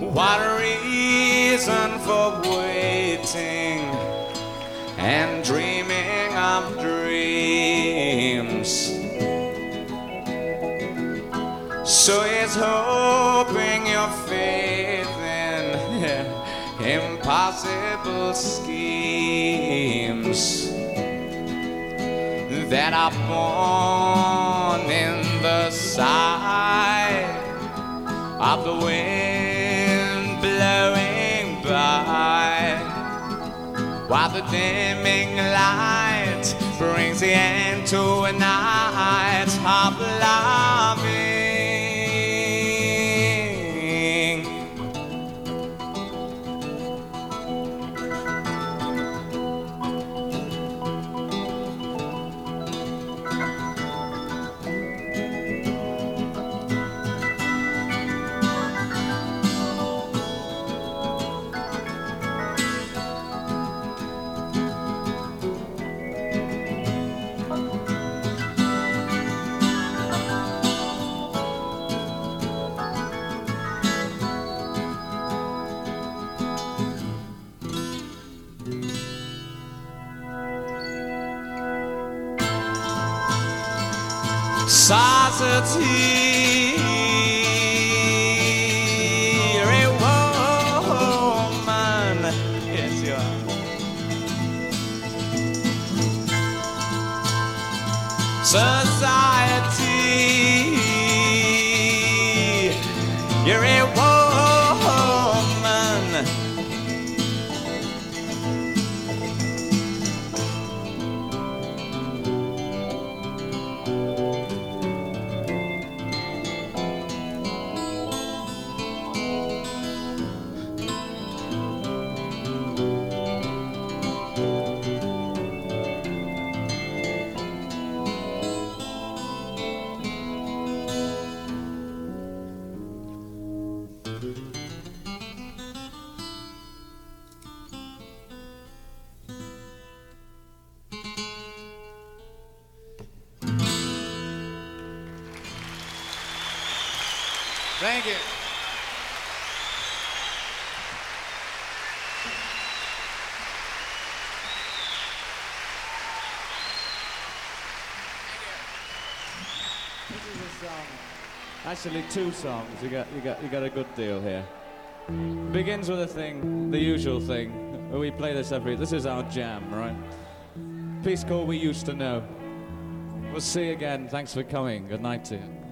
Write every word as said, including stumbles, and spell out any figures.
What a reason for waiting and dreaming of dreams. So he's hoping your faith in impossible schemes that are born in the sight of the wind blowing by, while the dimming light brings the end to a night of loving. Society, you're a woman, yes you are. Society, you're a woman. Thank you. This is a song. Actually, two songs. You got, you got, you got a good deal here. Begins with a thing, the usual thing. We play this every. This is our jam, right? Piece called "We Used to Know." We'll see you again. Thanks for coming. Good night to you.